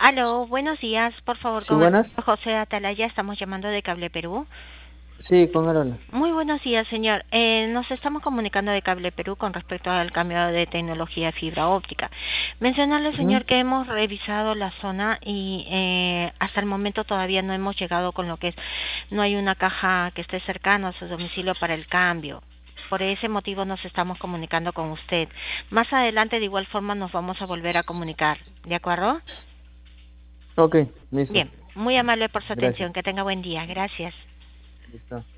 Aló, buenos días, por favor, Sí, con el buenas. señor José Atalaya, estamos llamando de Cable Perú. Sí, con Aaron. Muy buenos días, señor. Nos estamos comunicando de Cable Perú con respecto al cambio de tecnología de fibra óptica. Mencionarle, Ujú. señor, que hemos revisado la zona y hasta el momento todavía no hemos llegado con lo que es, no hay una caja que esté cercana a su domicilio para el cambio. Por ese motivo nos estamos comunicando con usted. Más adelante, de igual forma, nos vamos a volver a comunicar. ¿De acuerdo? Ok, listo. Bien, muy amable por su Gracias. atención. Que tenga buen día. Gracias. Listo.